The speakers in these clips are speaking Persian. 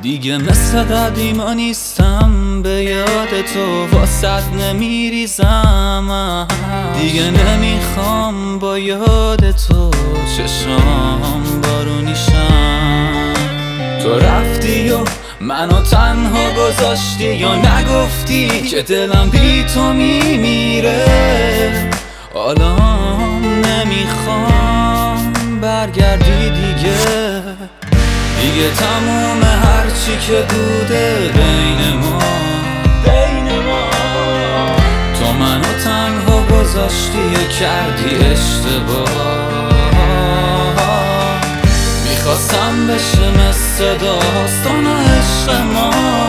دیگه مثل قدیما نیستم، به یاد تو واسط نمیریزم. دیگه نمیخوام با یاد تو چشام بارونیشم. تو رفتی و منو تنها گذاشتی، یا نگفتی که دلم بی تو میمیره. حالا نمیخوام برگردی دیگه تموم هرچی که بوده بین ما. تو منو تنها گذاشتی و کردی اشتباه. میخواستم بشه مثل داستان عشق ما،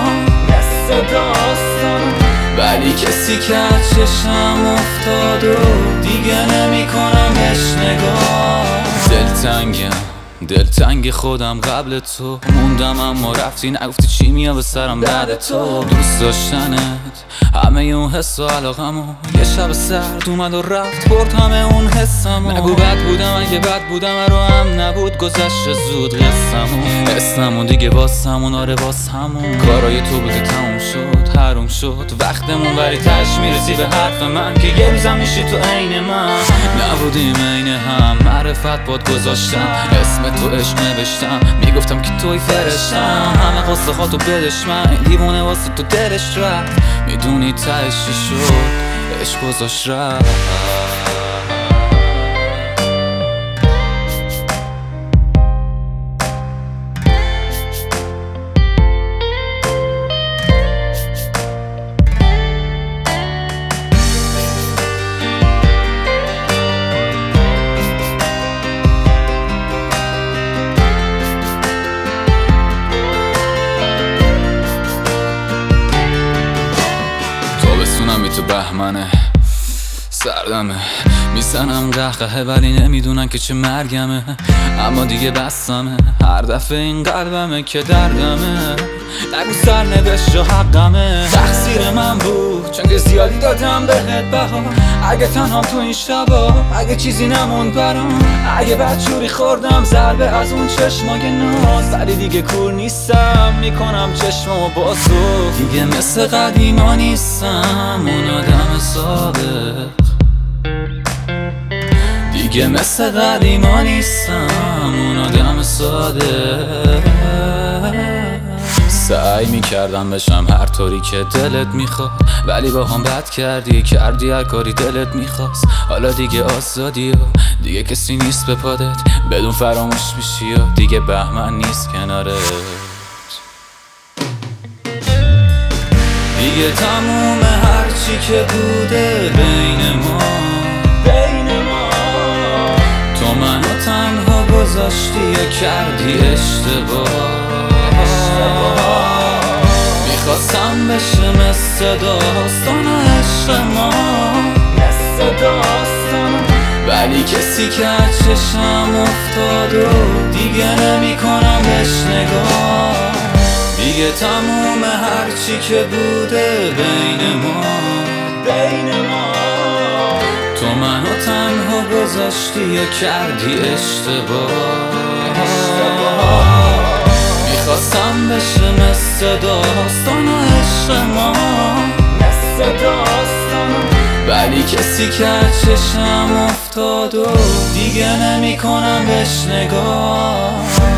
ولی کسی که چشم افتاد و دیگه نمیکنم بهش نگاه. دلتنگ خودم قبل تو موندم، اما رفتی نگفتی چی میاد به سرم بعد تو. دوست داشتنت همه اون حس و علاقمو یه شب سرد اومد و رفت برد همه اون حسمو. نگو بد بودم، اگه بد بودم رو هم نبود، گذشت زود قصه‌مون دیگه باز همون. آره باز همون کارای تو بوده تموم شد، حروم شد وقتمون، ولی تش میرسی به حرف من که یه روزم میشی تو عین من. نبودیم عین هم، معرفت باد گذاشتم، اسم تو عشق نوشتم، میگفتم که توی فرشتم. همه قصه خاطو بدش من، این دیوونه واسه تو دلش رفت، میدونی تهش چی شد، عشق گذاشت رفت. تو بهمنه سردمه، میزنم قهقهه ولی نمیدونن که چه مرگمه. اما دیگه بستمه، هر دفعه این قلبمه که دردمه. نگو سرنوشت و حقمه، تقصیر من بود چون که زیادی دادم بهت بها. اگه تنهام تو این شبا، اگه چیزی نموند برام، اگه بدجوری خوردم ضربه از اون چشمای ناز، ولی دیگه کور نیستم، میکنم چشمامو بازو. دیگه مثل قدیما نیستم اون آدم سابق، دیگه مثل قدیما نیستم اون آدم ساده. سعی میکردم بشم هر طوری که دلت میخواد، ولی با هم بد کردی هر کاری دلت میخواست. حالا دیگه آزادی و دیگه کسی نیست به پادت، بدون فراموش میشی و دیگه بهمن نیست کنارت. دیگه تموم هرچی که بوده بین ما. تو منو تنها گذاشتی و کردی اشتباه. میخواستم بشه مثل داستان عشق ما، ولی کسی که چشم افتاد و دیگه نمیکنم بهش نگاه. دیگه تموم هرچی که بوده بین ما. تو منو تنها گذاشتی و کردی اشتباه. میخواستم بشه مثل داستان عشق ما، ولی کسی که چشم افتاد و دیگه نمیکنم بهش نگاه.